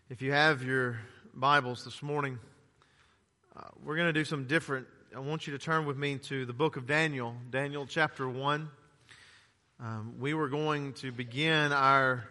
If you have your Bibles this morning, we're going to do something different. I want you to turn with me to the book of Daniel, Daniel chapter 1. We were going to begin our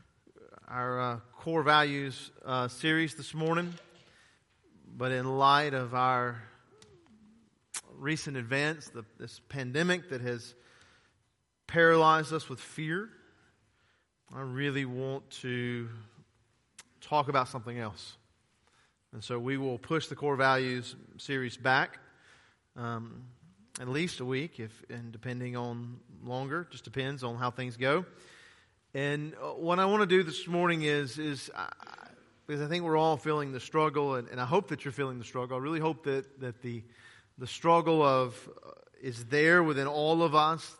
core values series this morning, but in light of our recent events, this pandemic that has paralyzed us with fear, I really want to talk about something else. And so we will push the core values series back at least a week, and depending on longer, just depends on how things go. And what I want to do this morning is because I think we're all feeling the struggle, and I hope that you're feeling the struggle. I really hope that the struggle is there within all of us.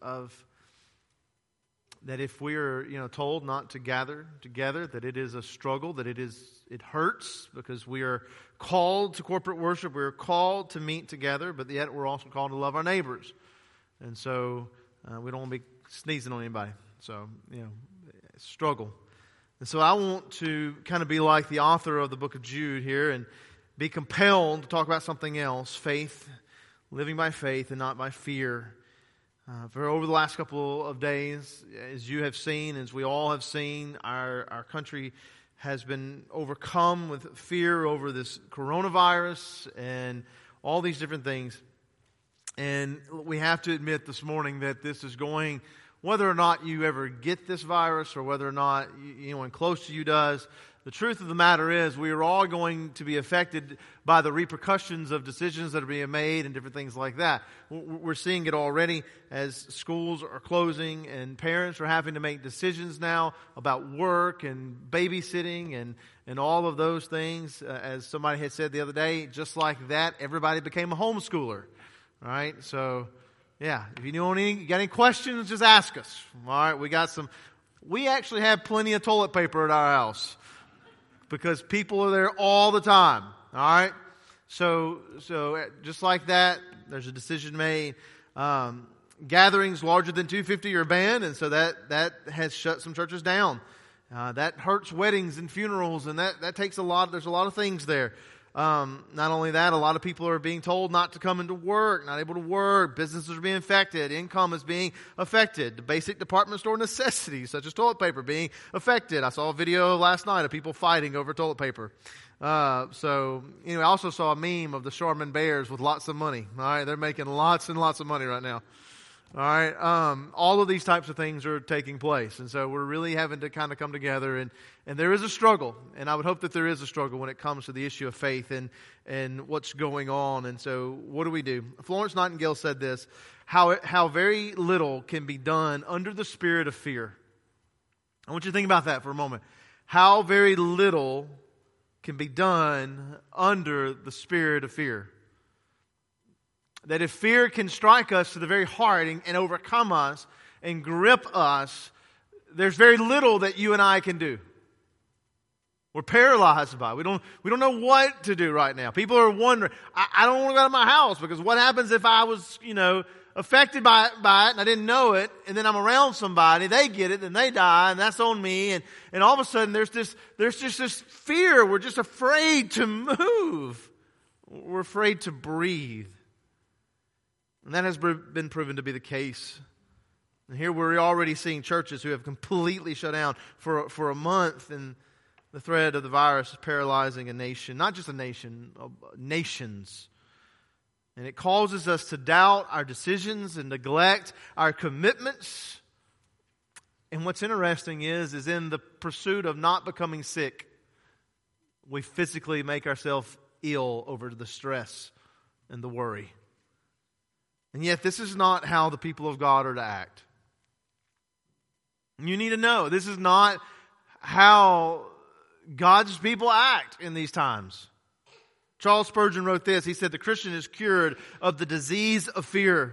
That if we are, told not to gather together, that it is a struggle, that it hurts because we are called to corporate worship, we are called to meet together, but yet we're also called to love our neighbors. And so we don't want to be sneezing on anybody. So, struggle. And so I want to kind of be like the author of the book of Jude here and be compelled to talk about something else, faith, living by faith and not by fear. For over the last couple of days, as you have seen, as we all have seen, our country has been overcome with fear over this coronavirus and all these different things. And we have to admit this morning that this is going, whether or not you ever get this virus or whether or not anyone close to you does, the truth of the matter is we are all going to be affected by the repercussions of decisions that are being made and different things like that. We're seeing it already as schools are closing and parents are having to make decisions now about work and babysitting and all of those things. As somebody had said the other day, just like that, everybody became a homeschooler. All right, so yeah, if you got any questions, just ask us. All right, we actually have plenty of toilet paper at our house, because people are there all the time. All right? So just like that, there's a decision made. Gatherings larger than 250 are banned, and so that has shut some churches down. That hurts weddings and funerals, and that takes a lot. There's a lot of things there. Not only that, a lot of people are being told not to come into work, not able to work. Businesses are being affected. Income is being affected. The basic department store necessities, such as toilet paper, being affected. I saw a video last night of people fighting over toilet paper. I also saw a meme of the Charmin Bears with lots of money. All right, they're making lots and lots of money right now. All right, all of these types of things are taking place, and so we're really having to kind of come together, and there is a struggle, and I would hope that there is a struggle when it comes to the issue of faith and what's going on. And so what do we do? Florence Nightingale said this, how very little can be done under the spirit of fear. I want you to think about that for a moment. How very little can be done under the spirit of fear. That if fear can strike us to the very heart and overcome us and grip us, there's very little that you and I can do. We're paralyzed by it. We don't know what to do right now. People are wondering, I don't want to go out of my house because what happens if I was, affected by it and I didn't know it, and then I'm around somebody, they get it, and they die, and that's on me, and all of a sudden there's just this fear. We're just afraid to move. We're afraid to breathe. And that has been proven to be the case. And here we're already seeing churches who have completely shut down for a month, and the threat of the virus is paralyzing a nation, not just a nation, nations. And it causes us to doubt our decisions and neglect our commitments. And what's interesting is in the pursuit of not becoming sick, we physically make ourselves ill over the stress and the worry. And yet this is not how the people of God are to act. You need to know this is not how God's people act in these times. Charles Spurgeon wrote this. He said, "The Christian is cured of the disease of fear."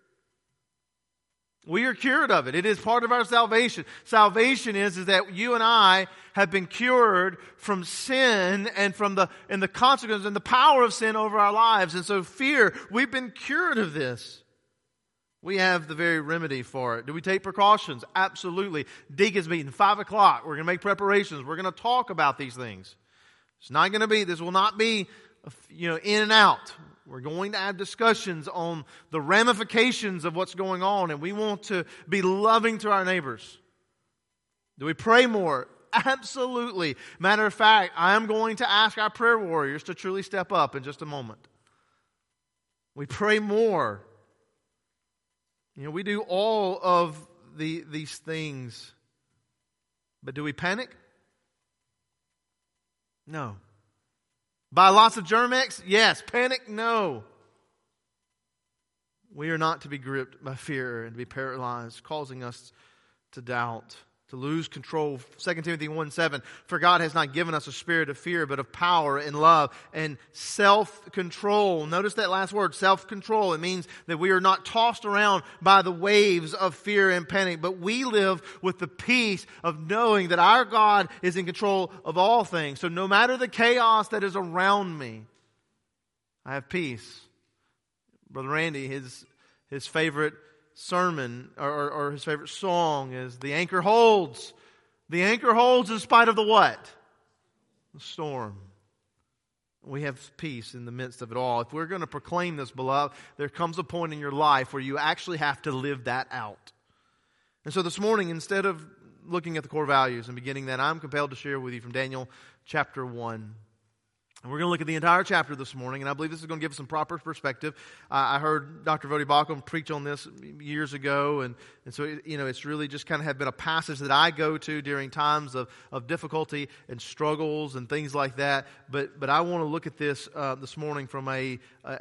We are cured of it. It is part of our salvation. Salvation is that you and I have been cured from sin and from the consequences and the power of sin over our lives. And so fear, we've been cured of this. We have the very remedy for it. Do we take precautions? Absolutely. Deacons meeting, 5 o'clock. We're going to make preparations. We're going to talk about these things. This will not be, in and out. We're going to have discussions on the ramifications of what's going on, and we want to be loving to our neighbors. Do we pray more? Absolutely. Matter of fact, I am going to ask our prayer warriors to truly step up in just a moment. We pray more. We do all of these things. But do we panic? No. Buy lots of Germ-X? Yes. Panic? No. We are not to be gripped by fear and to be paralyzed, causing us to doubt, to lose control. 2 Timothy 1:7, for God has not given us a spirit of fear, but of power and love and self-control. Notice that last word, self-control. It means that we are not tossed around by the waves of fear and panic, but we live with the peace of knowing that our God is in control of all things. So no matter the chaos that is around me, I have peace. Brother Randy, his favorite sermon or his favorite song is "The Anchor Holds." The anchor holds in spite of the what? The storm. We have peace in the midst of it all. If we're going to proclaim this, beloved, there comes a point in your life where you actually have to live that out. And so this morning, instead of looking at the core values and beginning that, I'm compelled to share with you from Daniel chapter 1. And we're going to look at the entire chapter this morning, and I believe this is going to give us some proper perspective. I heard Dr. Vodi Bakum preach on this years ago, and so it's really just kind of have been a passage that I go to during times of difficulty and struggles and things like that. But I want to look at this this morning from a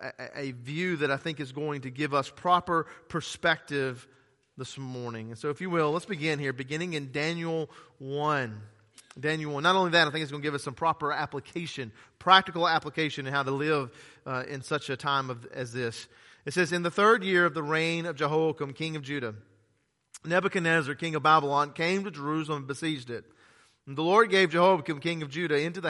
view that I think is going to give us proper perspective this morning. And so if you will, let's begin here, beginning in Daniel 1. Daniel 1. Not only that, I think it's going to give us some proper application, practical application in how to live in such a time as this. It says, in the 3rd year of the reign of Jehoiakim, king of Judah, Nebuchadnezzar, king of Babylon, came to Jerusalem and besieged it. And the Lord gave Jehoiakim, king of Judah, into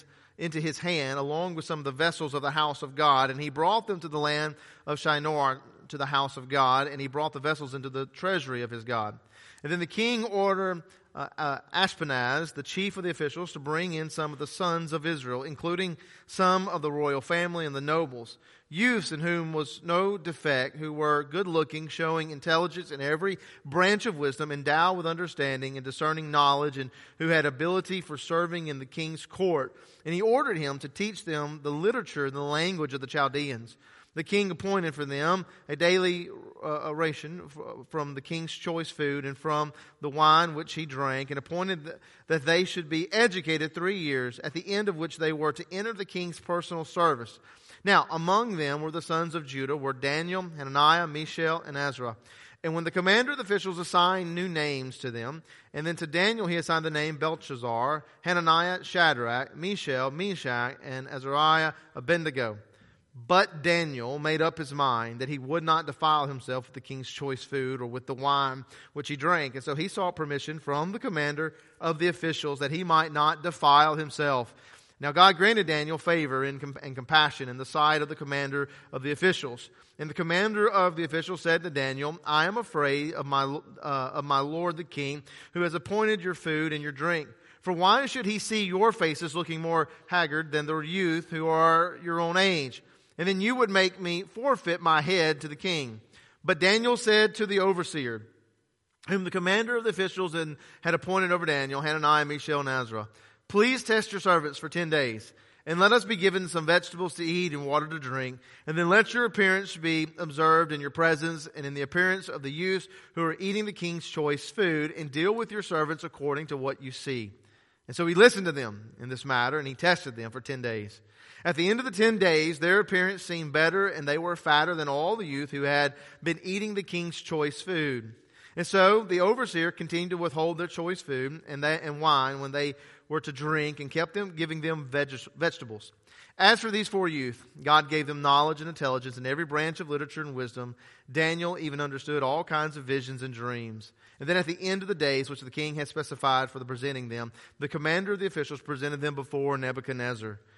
his hand, along with some of the vessels of the house of God, and he brought them to the land of Shinar, to the house of God, and he brought the vessels into the treasury of his God. And then the king ordered Ashpenaz, the chief of the officials, to bring in some of the sons of Israel, including some of the royal family and the nobles, youths in whom was no defect, who were good-looking, showing intelligence in every branch of wisdom, endowed with understanding and discerning knowledge, and who had ability for serving in the king's court. And he ordered him to teach them the literature and the language of the Chaldeans. The king appointed for them a daily ration from the king's choice food and from the wine which he drank, and appointed that they should be educated 3 years, at the end of which they were to enter the king's personal service. Now, among them were the sons of Judah, were Daniel, Hananiah, Mishael, and Azariah. And when the commander of the officials assigned new names to them, and then to Daniel he assigned the name Belshazzar, Hananiah, Shadrach, Mishael, Meshach, and Azariah, Abednego. But Daniel made up his mind that he would not defile himself with the king's choice food or with the wine which he drank. And so he sought permission from the commander of the officials that he might not defile himself. Now God granted Daniel favor and compassion in the sight of the commander of the officials. And the commander of the officials said to Daniel, I am afraid of my lord the king, who has appointed your food and your drink. For why should he see your faces looking more haggard than the youth who are your own age? And then you would make me forfeit my head to the king. But Daniel said to the overseer, whom the commander of the officials had appointed over Daniel, Hananiah, Mishael, and Azariah, please test your servants for 10 days, and let us be given some vegetables to eat and water to drink, and then let your appearance be observed in your presence and in the appearance of the youths who are eating the king's choice food, and deal with your servants according to what you see. And so he listened to them in this matter, and he tested them for 10 days. At the end of the 10 days, their appearance seemed better, and they were fatter than all the youth who had been eating the king's choice food. And so the overseer continued to withhold their choice food and wine when they were to drink, and kept them, giving them vegetables. As for these 4 youth, God gave them knowledge and intelligence in every branch of literature and wisdom. Daniel even understood all kinds of visions and dreams. And then at the end of the days, which the king had specified for the presenting them, the commander of the officials presented them before Nebuchadnezzar.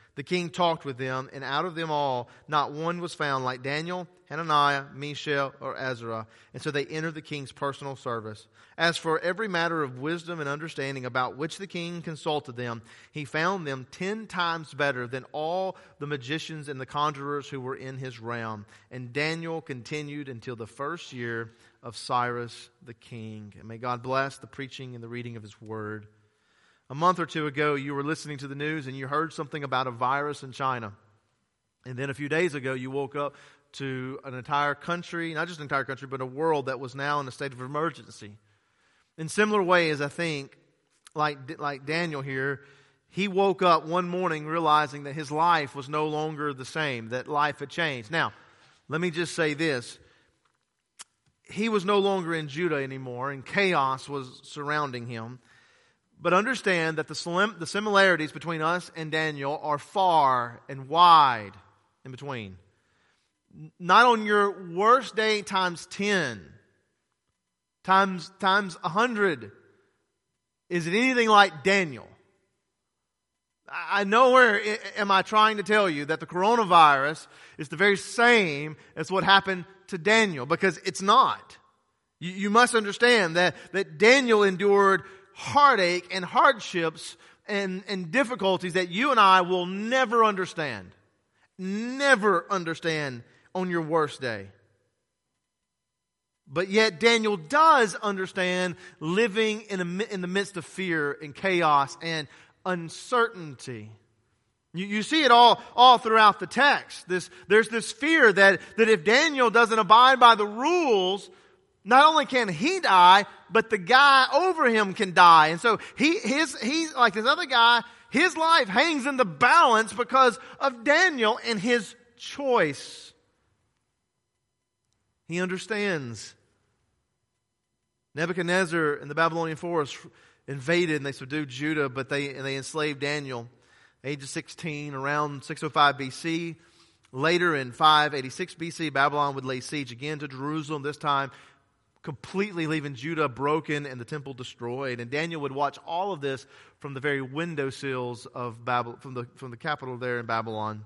The king talked with them, and out of them all, not one was found like Daniel, Hananiah, Mishael, or Azariah. And so they entered the king's personal service. As for every matter of wisdom and understanding about which the king consulted them, he found them 10 times better than all the magicians and the conjurers who were in his realm. And Daniel continued until the first year of Cyrus the king. And may God bless the preaching and the reading of his word. A month or two ago, you were listening to the news and you heard something about a virus in China. And then a few days ago, you woke up to an entire country, not just an entire country, but a world that was now in a state of emergency. In similar ways, I think, like Daniel here, he woke up one morning realizing that his life was no longer the same, that life had changed. Now, let me just say this. He was no longer in Judah anymore, and chaos was surrounding him. But understand that the similarities between us and Daniel are far and wide in between. Not on your worst day times 10, times 100, is it anything like Daniel. I nowhere am I trying to tell you that the coronavirus is the very same as what happened to Daniel, because it's not. You must understand that Daniel endured heartache and hardships and difficulties that you and I will never understand. Never understand on your worst day. But yet Daniel does understand living in the midst of fear and chaos and uncertainty. You see it all throughout the text. There's this fear that if Daniel doesn't abide by the rules, not only can he die, but the guy over him can die. And so he's like this other guy, his life hangs in the balance because of Daniel and his choice. He understands. Nebuchadnezzar and the Babylonian force invaded and they subdued Judah, but they enslaved Daniel. Age of 16, around 605 BC. Later in 586 BC, Babylon would lay siege again to Jerusalem, this time completely leaving Judah broken and the temple destroyed. And Daniel would watch all of this from the very windowsills of Babylon, from the capital there in Babylon.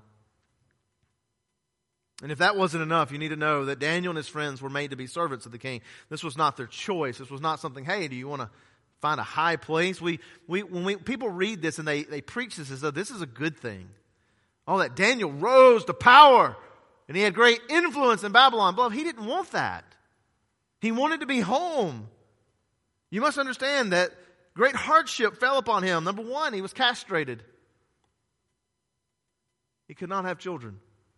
And if that wasn't enough, you need to know that Daniel and his friends were made to be servants of the king. This was not their choice. This was not something, hey, do you want to find a high place? When people read this and they preach this as though this is a good thing. Oh, that Daniel rose to power and he had great influence in Babylon. But he didn't want that. He wanted to be home. You must understand that great hardship fell upon him. Number one, he was castrated. He could not have children.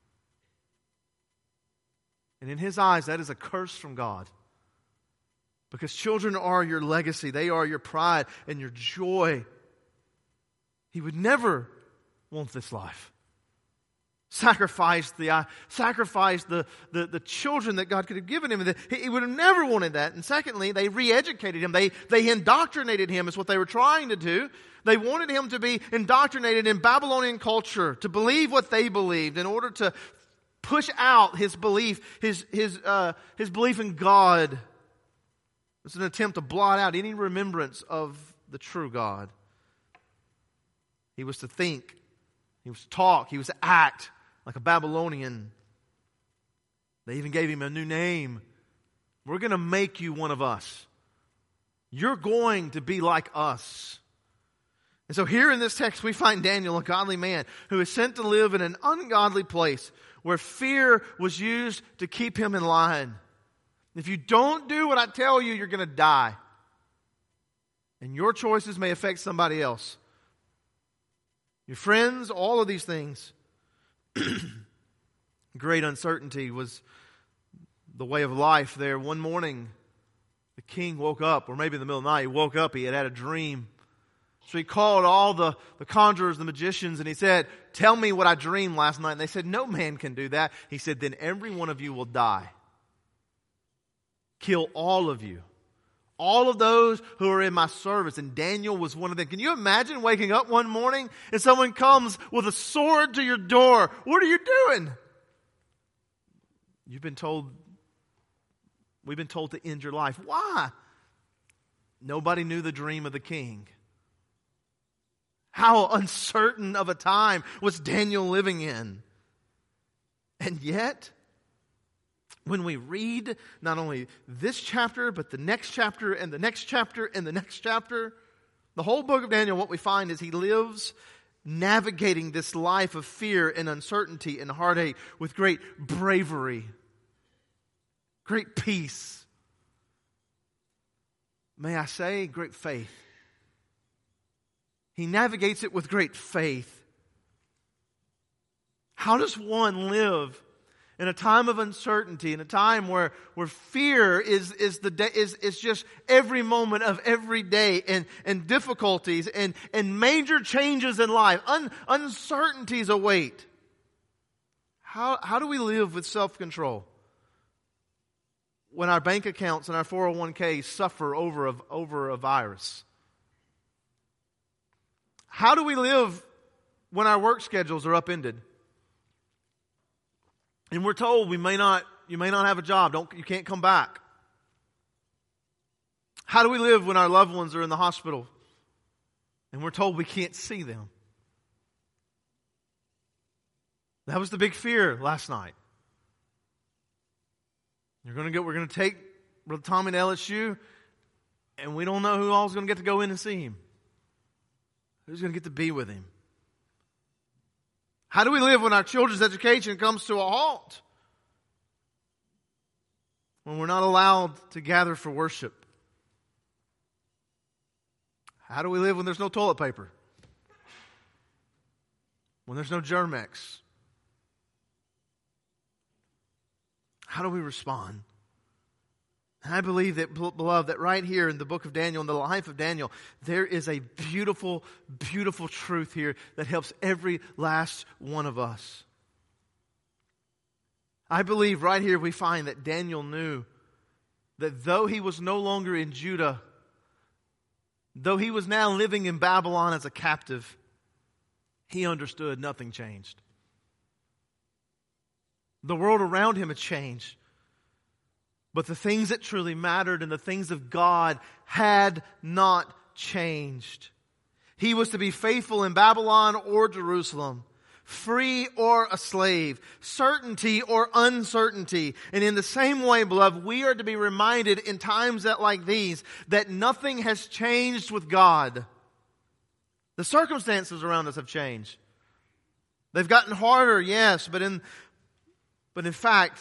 And in his eyes, that is a curse from God. Because children are your legacy. They are your pride and your joy. He would never want this life. Sacrifice the children that God could have given him. He would have never wanted that. And secondly, they re-educated him. They indoctrinated him is what they were trying to do. They wanted him to be indoctrinated in Babylonian culture, to believe what they believed in order to push out his belief, his belief in God. It's an attempt to blot out any remembrance of the true God. He was to think, he was to talk, he was to act like a Babylonian. They even gave him a new name. We're going to make you one of us. You're going to be like us. And so here in this text we find Daniel, a godly man, who is sent to live in an ungodly place where fear was used to keep him in line. If you don't do what I tell you, you're going to die. And your choices may affect somebody else. Your friends, all of these things. Great uncertainty was the way of life there. One morning, the king woke up, or maybe in the middle of the night, he woke up, he had a dream. So he called all the conjurers, the magicians, and he said, tell me what I dreamed last night. And they said, no man can do that. He said, then every one of you will die. Kill all of you. All of those who are in my service. And Daniel was one of them. Can you imagine waking up one morning and someone comes with a sword to your door? What are you doing? We've been told to end your life. Why? Nobody knew the dream of the king. How uncertain of a time was Daniel living in. And yet, when we read not only this chapter, but the next chapter and the next chapter and the next chapter, the whole book of Daniel, what we find is he lives navigating this life of fear and uncertainty and heartache with great bravery, great peace. May I say, great faith. He navigates it with great faith. How does one live in a time of uncertainty, in a time where fear is just every moment of every day, and difficulties and major changes in life, uncertainties await? How do we live with self-control when our bank accounts and our 401ks suffer over a virus? How do we live when our work schedules are upended? And we're told you may not have a job. You can't come back. How do we live when our loved ones are in the hospital and we're told we can't see them? That was the big fear last night. We're going to take Brother Tommy to LSU, and we don't know who all is going to get to go in and see him. Who's going to get to be with him? How do we live when our children's education comes to a halt? When we're not allowed to gather for worship? How do we live when there's no toilet paper? When there's no Germ-X? How do we respond? And I believe that, beloved, that right here in the book of Daniel, in the life of Daniel, there is a beautiful, beautiful truth here that helps every last one of us. I believe right here we find that Daniel knew that though he was no longer in Judah, though he was now living in Babylon as a captive, he understood nothing changed. The world around him had changed. But the things that truly mattered and the things of God had not changed. He was to be faithful in Babylon or Jerusalem, free or a slave, certainty or uncertainty. And in the same way, beloved, we are to be reminded in times like these that nothing has changed with God. The circumstances around us have changed. They've gotten harder, yes, but in fact,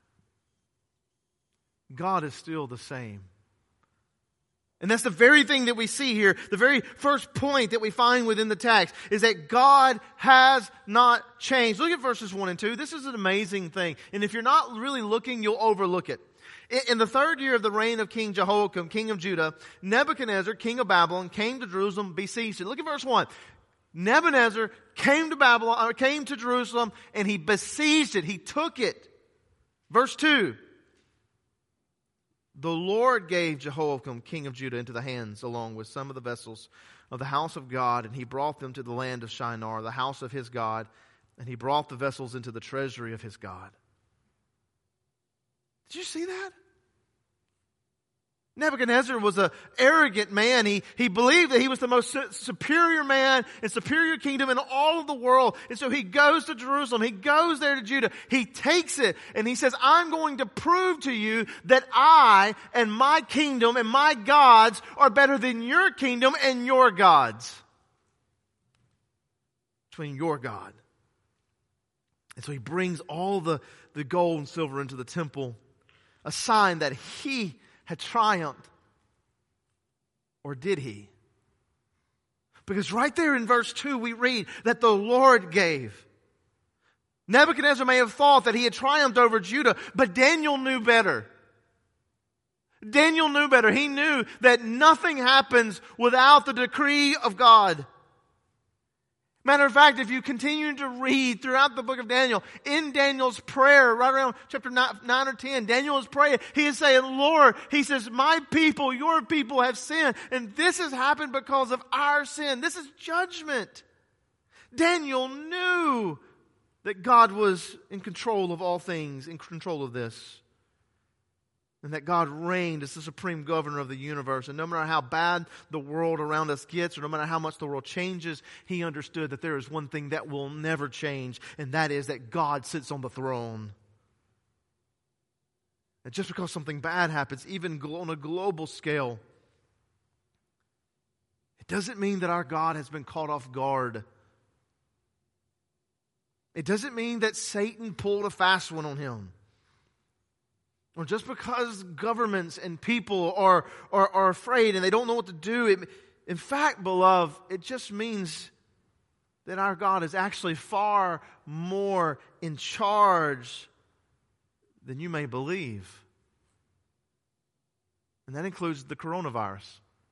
God is still the same. And that's the very thing that we see here. The very first point that we find within the text is that God has not changed. Look at verses 1 and 2. This is an amazing thing. And if you're not really looking, you'll overlook it. In the third year of the reign of King Jehoiakim, king of Judah, Nebuchadnezzar, king of Babylon, came to Jerusalem, besieged it. Look at verse 1. Nebuchadnezzar came to Jerusalem, and he besieged it. He took it. Verse 2. The Lord gave Jehoiakim, king of Judah, into the hands, along with some of the vessels of the house of God, and he brought them to the land of Shinar, the house of his God, and he brought the vessels into the treasury of his God. Did you see that? Nebuchadnezzar was an arrogant man. He believed that he was the most superior man and superior kingdom in all of the world. And so he goes to Jerusalem. He goes there to Judah. He takes it and he says, I'm going to prove to you that I and my kingdom and my gods are better than your kingdom and your gods. Between your God. And so he brings all the gold and silver into the temple, a sign that he had triumphed. Or did he? Because right there in verse 2 we read that the Lord gave. Nebuchadnezzar may have thought that he had triumphed over Judah, but Daniel knew better. Daniel knew better. He knew that nothing happens without the decree of God. Matter of fact, if you continue to read throughout the book of Daniel, in Daniel's prayer, right around chapter 9 or 10, Daniel is praying. He is saying, Lord, he says, my people, your people have sinned. And this has happened because of our sin. This is judgment. Daniel knew that God was in control of all things, in control of this. And that God reigned as the supreme governor of the universe. And no matter how bad the world around us gets, or no matter how much the world changes, he understood that there is one thing that will never change, and that is that God sits on the throne. And just because something bad happens, even on a global scale, it doesn't mean that our God has been caught off guard. It doesn't mean that Satan pulled a fast one on him. Or just because governments and people are afraid and they don't know what to do. In fact, beloved, it just means that our God is actually far more in charge than you may believe. And that includes the coronavirus.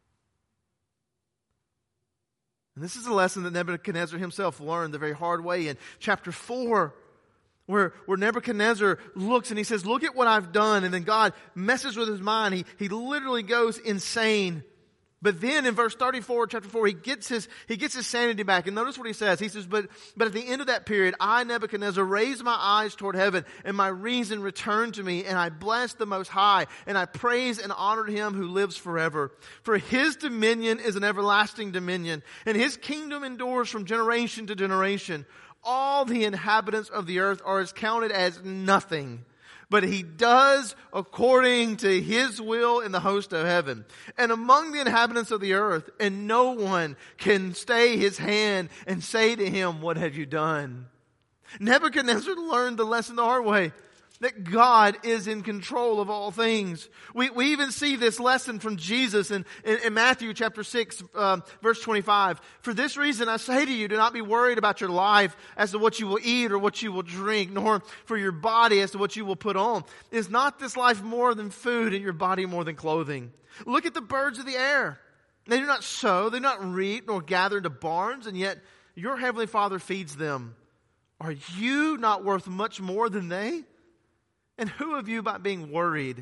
And this is a lesson that Nebuchadnezzar himself learned the very hard way in chapter 4. Where Nebuchadnezzar looks and he says, look at what I've done. And then God messes with his mind. He literally goes insane. But then in verse 34, chapter 4, he gets his sanity back. And notice what he says. He says, but at the end of that period, I, Nebuchadnezzar, raised my eyes toward heaven, and my reason returned to me, and I blessed the Most High, and I praised and honored him who lives forever. For his dominion is an everlasting dominion, and his kingdom endures from generation to generation. All the inhabitants of the earth are counted as nothing, but he does according to his will in the host of heaven. And among the inhabitants of the earth, and no one can stay his hand and say to him, what have you done? Nebuchadnezzar learned the lesson the hard way, that God is in control of all things. We even see this lesson from Jesus in Matthew chapter 6, verse 25. For this reason I say to you, do not be worried about your life as to what you will eat or what you will drink, nor for your body as to what you will put on. Is not this life more than food and your body more than clothing? Look at the birds of the air. They do not sow, they do not reap, nor gather into barns, and yet your heavenly Father feeds them. Are you not worth much more than they? And who of you by being worried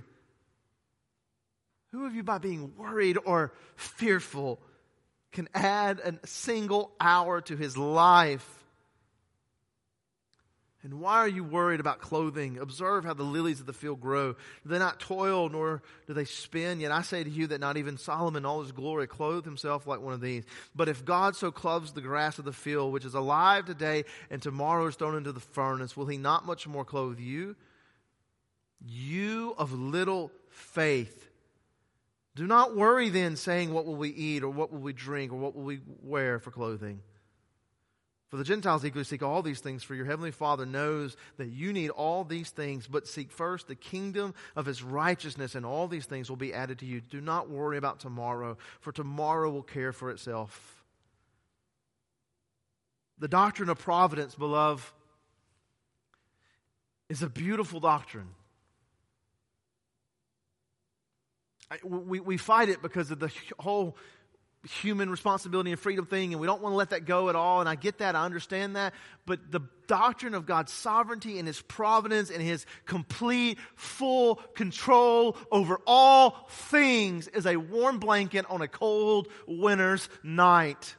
or fearful can add a single hour to his life? And why are you worried about clothing? Observe how the lilies of the field grow. Do they not toil, nor do they spin? Yet I say to you that not even Solomon in all his glory clothed himself like one of these. But if God so clothes the grass of the field, which is alive today and tomorrow is thrown into the furnace, will he not much more clothe you? You of little faith. Do not worry then, saying, what will we eat, or what will we drink, or what will we wear for clothing? For the Gentiles eagerly seek all these things, for your heavenly Father knows that you need all these things, but seek first the kingdom of his righteousness, and all these things will be added to you. Do not worry about tomorrow, for tomorrow will care for itself. The doctrine of providence, beloved, is a beautiful doctrine. We fight it because of the whole human responsibility and freedom thing, and we don't want to let that go at all, and I get that, I understand that, but the doctrine of God's sovereignty and his providence and his complete, full control over all things is a warm blanket on a cold winter's night.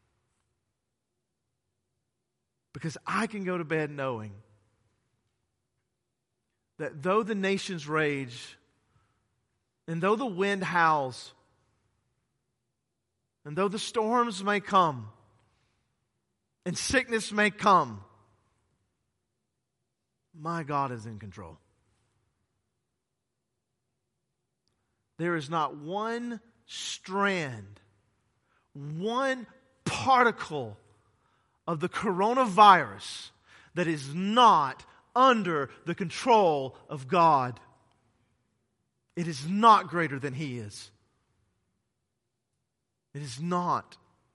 Because I can go to bed knowing that though the nations rage, and though the wind howls, and though the storms may come, and sickness may come, my God is in control. There is not one strand, one particle of the coronavirus that is not under the control of God. It is not greater than he is. It is not.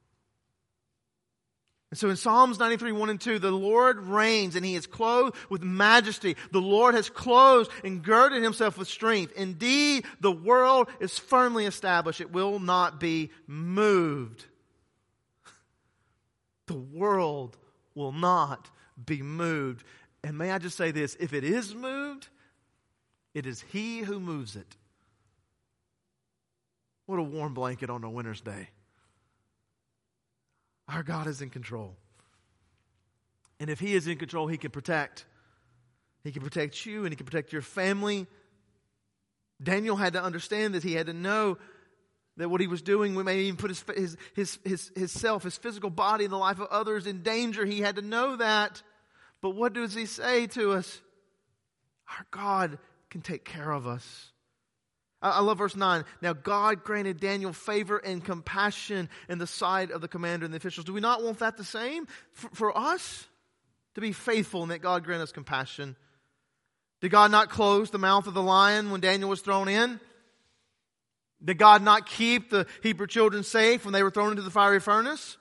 And so in Psalms 93, 1 and 2, the Lord reigns and he is clothed with majesty. The Lord has clothed and girded himself with strength. Indeed, the world is firmly established. It will not be moved. The world will not be moved. And may I just say this, if it is moved, it is he who moves it. What a warm blanket on a winter's day. Our God is in control. And if he is in control, he can protect. He can protect you and he can protect your family. Daniel had to understand this. He had to know that what he was doing may even put his self, his physical body, and the life of others in danger. He had to know that. But what does he say to us? Our God can take care of us. I love verse 9. Now God granted Daniel favor and compassion in the sight of the commander and the officials. Do we not want that the same for us? To be faithful and that God grant us compassion. Did God not close the mouth of the lion when Daniel was thrown in? Did God not keep the Hebrew children safe when they were thrown into the fiery furnace?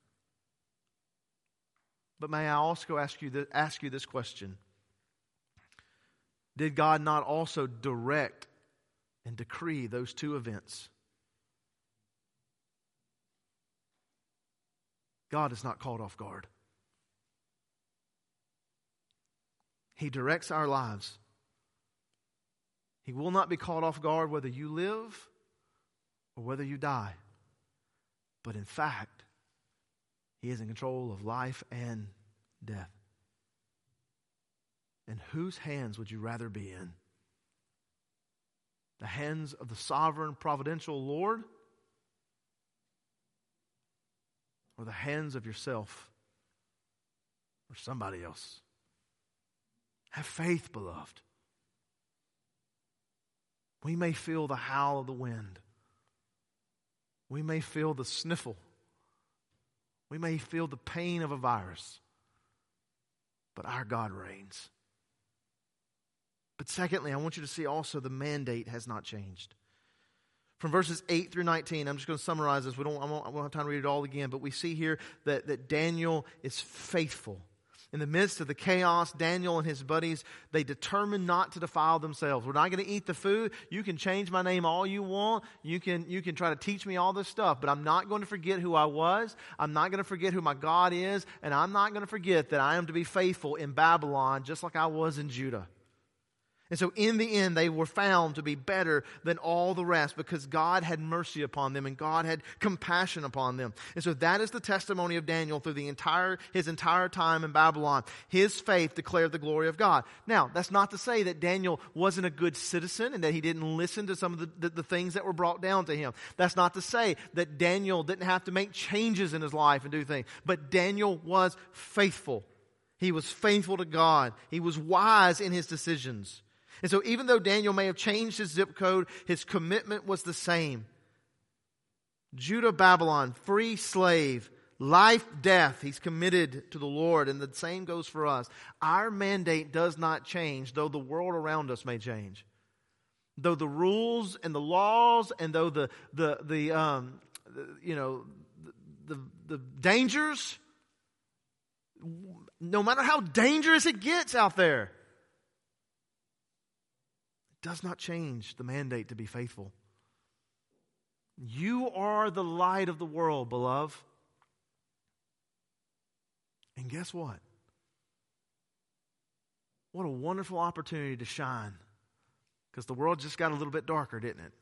But may I also ask you this question. Did God not also direct and decree those two events? God is not caught off guard. He directs our lives. He will not be caught off guard whether you live or whether you die. But in fact, He is in control of life and death. In whose hands would you rather be in? The hands of the sovereign, providential Lord? Or the hands of yourself or somebody else? Have faith, beloved. We may feel the howl of the wind. We may feel the sniffle. We may feel the pain of a virus. But our God reigns. But secondly, I want you to see also the mandate has not changed. From verses 8 through 19, I'm just going to summarize this. I won't have time to read it all again, but we see here that Daniel is faithful. In the midst of the chaos, Daniel and his buddies, they determined not to defile themselves. We're not going to eat the food. You can change my name all you want. You can try to teach me all this stuff, but I'm not going to forget who I was. I'm not going to forget who my God is, and I'm not going to forget that I am to be faithful in Babylon just like I was in Judah. And so in the end, they were found to be better than all the rest because God had mercy upon them and God had compassion upon them. And so that is the testimony of Daniel through his entire time in Babylon. His faith declared the glory of God. Now, that's not to say that Daniel wasn't a good citizen and that he didn't listen to some of the things that were brought down to him. That's not to say that Daniel didn't have to make changes in his life and do things. But Daniel was faithful. He was faithful to God. He was wise in his decisions. And so even though Daniel may have changed his zip code, his commitment was the same. Judah, Babylon, free slave, life, death. He's committed to the Lord, and the same goes for us. Our mandate does not change, though the world around us may change. Though the rules and the laws and though the dangers, no matter how dangerous it gets out there, does not change the mandate to be faithful. You are the light of the world, beloved. And guess what? What a wonderful opportunity to shine. Because the world just got a little bit darker, didn't it?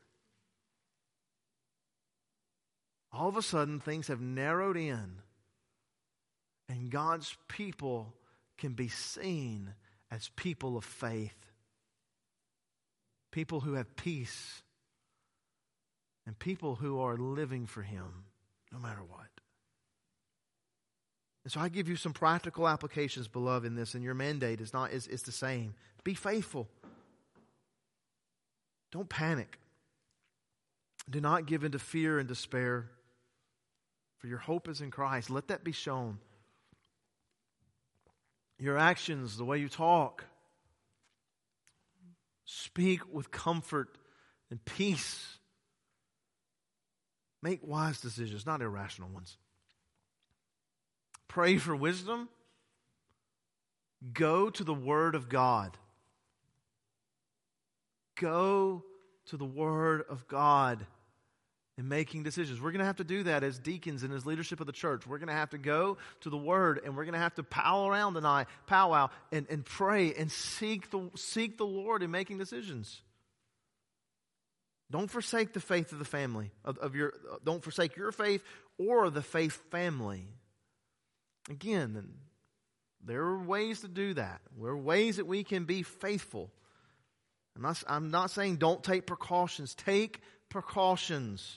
All of a sudden, things have narrowed in. And God's people can be seen as people of faith. People who have peace. And people who are living for Him, no matter what. And so I give you some practical applications, beloved, in this, and your mandate is the same. Be faithful. Don't panic. Do not give in to fear and despair. For your hope is in Christ. Let that be shown. Your actions, the way you talk. Speak with comfort and peace. Make wise decisions, not irrational ones. Pray for wisdom. Go to the Word of God. Go to the Word of God in making decisions. We're going to have to do that as deacons and as leadership of the church. We're going to have to go to the Word, and we're going to have to powwow and pray and seek the Lord in making decisions. Don't forsake the faith of the family don't forsake your faith or the faith family. Again, there are ways to do that. There are ways that we can be faithful. I'm not saying don't take precautions. Take precautions.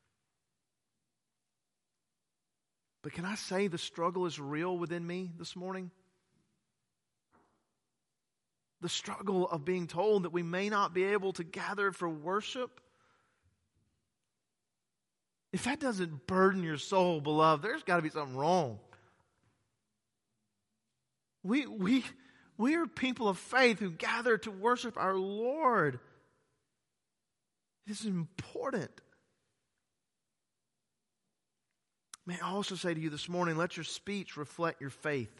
But can I say the struggle is real within me this morning? The struggle of being told that we may not be able to gather for worship. If that doesn't burden your soul, beloved, there's got to be something wrong. We are people of faith who gather to worship our Lord. This is important. May I also say to you this morning, let your speech reflect your faith.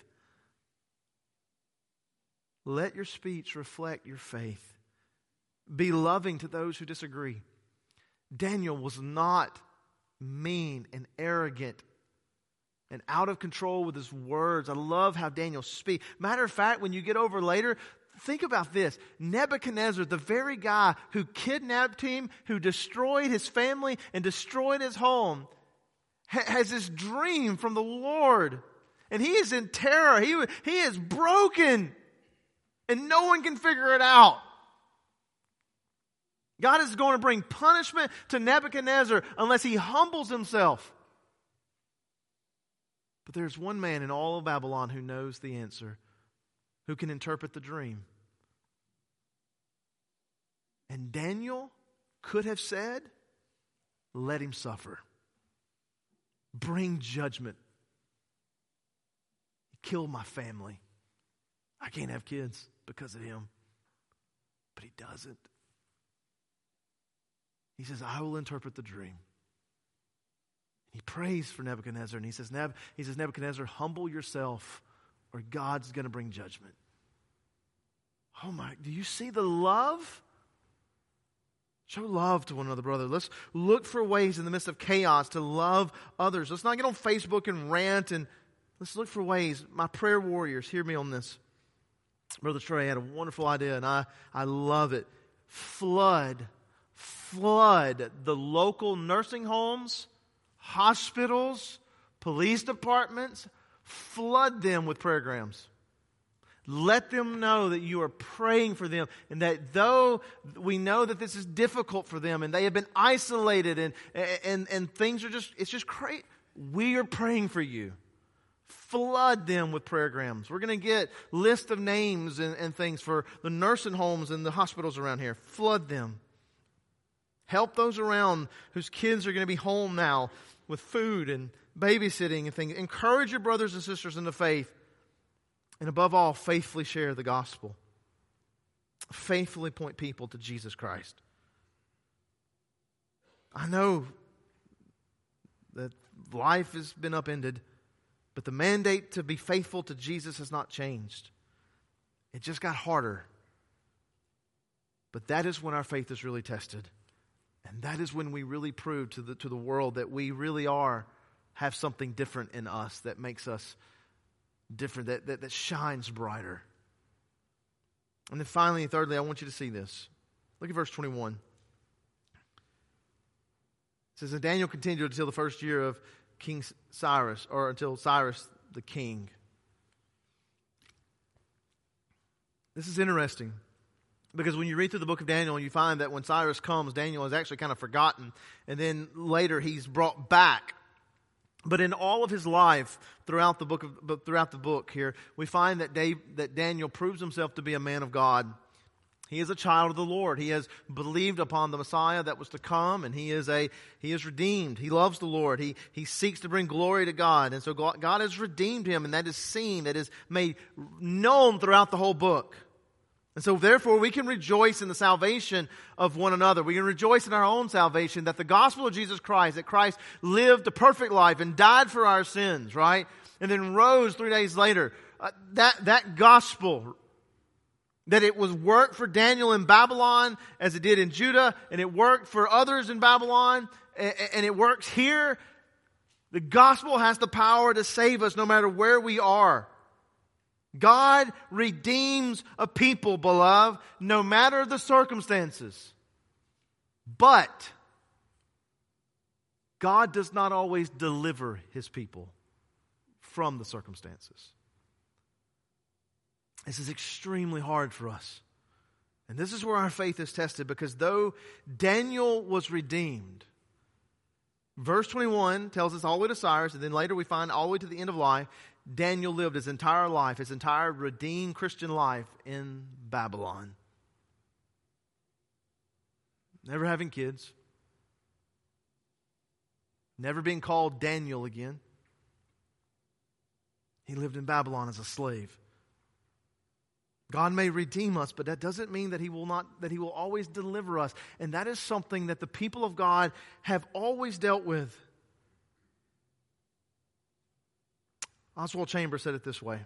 Let your speech reflect your faith. Be loving to those who disagree. Daniel was not mean and arrogant and out of control with his words. I love how Daniel speaks. Matter of fact, when you get over later, think about this. Nebuchadnezzar, the very guy who kidnapped him, who destroyed his family and destroyed his home, has this dream from the Lord. And he is in terror. He is broken. And no one can figure it out. God is going to bring punishment to Nebuchadnezzar unless he humbles himself. But there's one man in all of Babylon who knows the answer, who can interpret the dream. And Daniel could have said, let him suffer. Bring judgment. Kill my family. I can't have kids because of him. But he doesn't. He says, I will interpret the dream. He prays for Nebuchadnezzar and he says, Nebuchadnezzar, humble yourself or God's going to bring judgment. Oh my, do you see the love? Show love to one another, brother. Let's look for ways in the midst of chaos to love others. Let's not get on Facebook and rant, and let's look for ways. My prayer warriors, hear me on this. Brother Trey had a wonderful idea, and I love it. Flood the local nursing homes, hospitals, police departments. Flood them with prayergrams. Let them know that you are praying for them, and that though we know that this is difficult for them and they have been isolated and things are it's just crazy, we are praying for you. Flood them with prayergrams. We're going to get list of names and things for the nursing homes and the hospitals around here. Flood them. Help those around whose kids are going to be home now with food and babysitting and things. Encourage your brothers and sisters in the faith. And above all, faithfully share the gospel. Faithfully point people to Jesus Christ. I know that life has been upended, but the mandate to be faithful to Jesus has not changed. It just got harder. But that is when our faith is really tested. And that is when we really prove to the world that we really have something different in us that makes us different, that shines brighter. And then finally and thirdly, I want you to see this. Look at verse 21. It says, and Daniel continued until the first year of King Cyrus, or until Cyrus the king. This is interesting, because when you read through the book of Daniel, you find that when Cyrus comes, Daniel is actually kind of forgotten, and then later he's brought back. But in all of his life, throughout the book here, we find that Daniel proves himself to be a man of God. He is a child of the Lord. He has believed upon the Messiah that was to come, and he is redeemed. He loves the Lord. He seeks to bring glory to God. And so God has redeemed him, and that is seen, that is made known throughout the whole book. And so therefore we can rejoice in the salvation of one another. We can rejoice in our own salvation, that the gospel of Jesus Christ, that Christ lived a perfect life and died for our sins, right? And then rose 3 days later. That gospel, that it was worked for Daniel in Babylon as it did in Judah, and it worked for others in Babylon, and it works here. The gospel has the power to save us no matter where we are. God redeems a people, beloved, no matter the circumstances. But God does not always deliver His people from the circumstances. This is extremely hard for us. And this is where our faith is tested, because though Daniel was redeemed, verse 21 tells us all the way to Cyrus, and then later we find all the way to the end of life, Daniel lived his entire life, his entire redeemed Christian life in Babylon. Never having kids. Never being called Daniel again. He lived in Babylon as a slave. God may redeem us, but that doesn't mean that He will always deliver us. And that is something that the people of God have always dealt with. Oswald Chambers said it this way: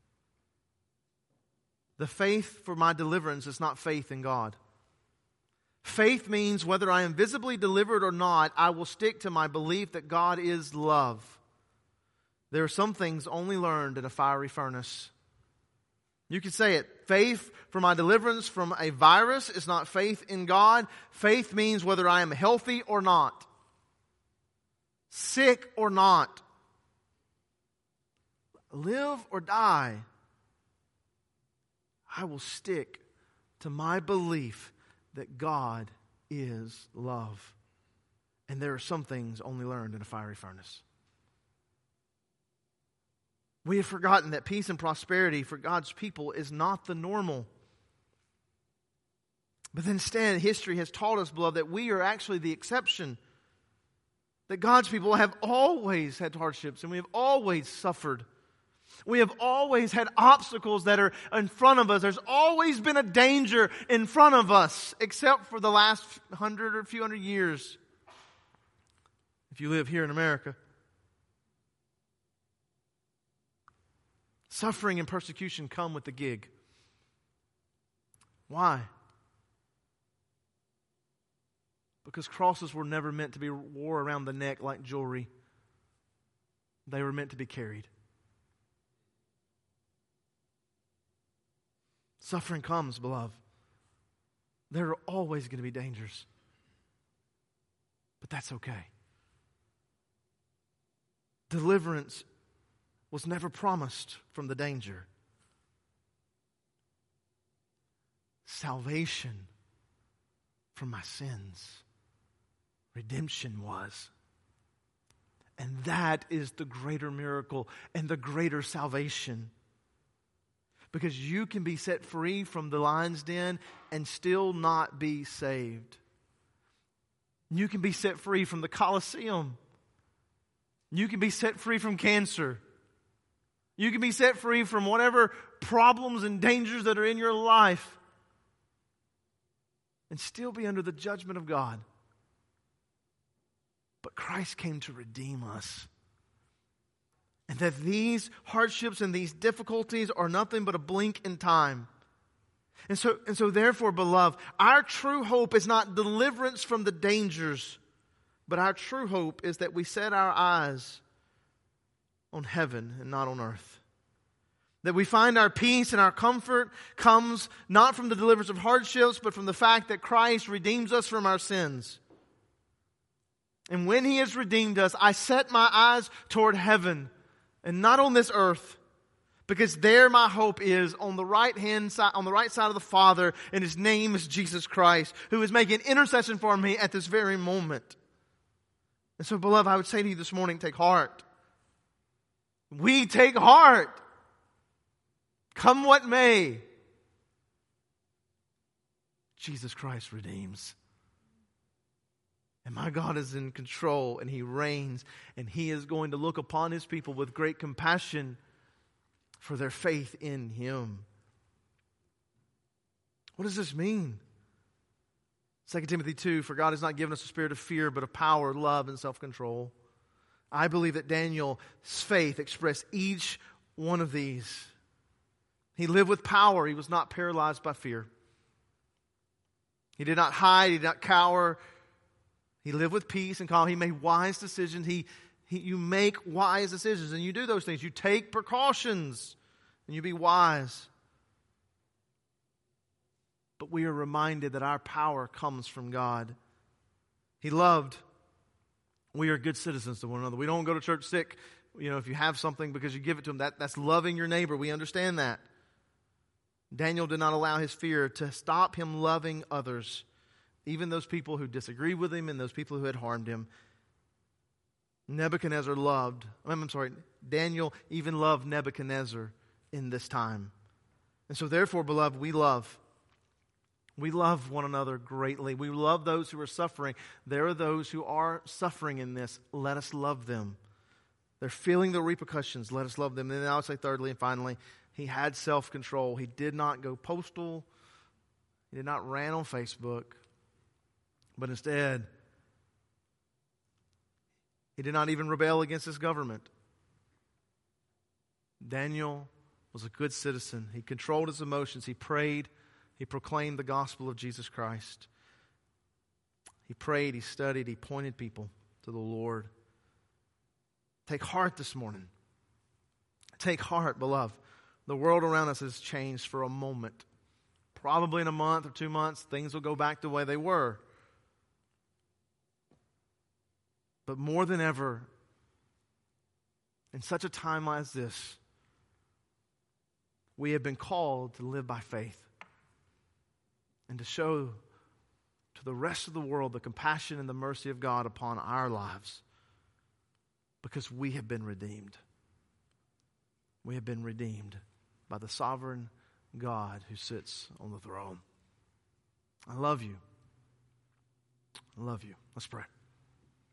the faith for my deliverance is not faith in God. Faith means whether I am visibly delivered or not, I will stick to my belief that God is love. There are some things only learned in a fiery furnace. You could say it. Faith for my deliverance from a virus is not faith in God. Faith means whether I am healthy or not, sick or not, live or die, I will stick to my belief that God is love. And there are some things only learned in a fiery furnace. We have forgotten that peace and prosperity for God's people is not the normal. But instead, history has taught us, beloved, that we are actually the exception. That God's people have always had hardships and we have always suffered. We have always had obstacles that are in front of us. There's always been a danger in front of us, except for the last 100 or few hundred years. If you live here in America. Suffering and persecution come with the gig. Why? Because crosses were never meant to be worn around the neck like jewelry. They were meant to be carried. Suffering comes, beloved. There are always going to be dangers. But that's okay. Deliverance was never promised from the danger. Salvation from my sins. Redemption was. And that is the greater miracle and the greater salvation. Because you can be set free from the lion's den and still not be saved. You can be set free from the Colosseum. You can be set free from cancer. You can be set free from whatever problems and dangers that are in your life and still be under the judgment of God. But Christ came to redeem us. And that these hardships and these difficulties are nothing but a blink in time. And so therefore, beloved, our true hope is not deliverance from the dangers, but our true hope is that we set our eyes on heaven and not on earth. That we find our peace and our comfort comes not from the deliverance of hardships, but from the fact that Christ redeems us from our sins. And when He has redeemed us, I set my eyes toward heaven and not on this earth, because there my hope is on the right side of the Father, and His name is Jesus Christ, who is making intercession for me at this very moment. And so, beloved, I would say to you this morning, take heart. We take heart. Come what may. Jesus Christ redeems. And my God is in control, and He reigns, and He is going to look upon His people with great compassion for their faith in Him. What does this mean? 2 Timothy 2, for God has not given us a spirit of fear, but of power, love, and self-control. I believe that Daniel's faith expressed each one of these. He lived with power. He was not paralyzed by fear. He did not hide. He did not cower. He lived with peace and calm. He made wise decisions. You make wise decisions, and you do those things. You take precautions, and you be wise. But we are reminded that our power comes from God. He loved. We are good citizens to one another. We don't go to church sick, if you have something because you give it to them. That's loving your neighbor. We understand that. Daniel did not allow his fear to stop him loving others, even those people who disagreed with him and those people who had harmed him. Daniel even loved Nebuchadnezzar in this time. And so therefore, beloved, we love. We love one another greatly. We love those who are suffering. There are those who are suffering in this. Let us love them. They're feeling the repercussions. Let us love them. And then I would say thirdly and finally, he had self-control. He did not go postal. He did not rant on Facebook. But instead, he did not even rebel against his government. Daniel was a good citizen. He controlled his emotions. He prayed. He proclaimed the gospel of Jesus Christ. He prayed. He studied. He pointed people to the Lord. Take heart this morning. Take heart, beloved. The world around us has changed for a moment. Probably in a month or 2 months, things will go back to the way they were. But more than ever, in such a time as this, we have been called to live by faith and to show to the rest of the world the compassion and the mercy of God upon our lives, because we have been redeemed. We have been redeemed by the sovereign God who sits on the throne. I love you. I love you. Let's pray.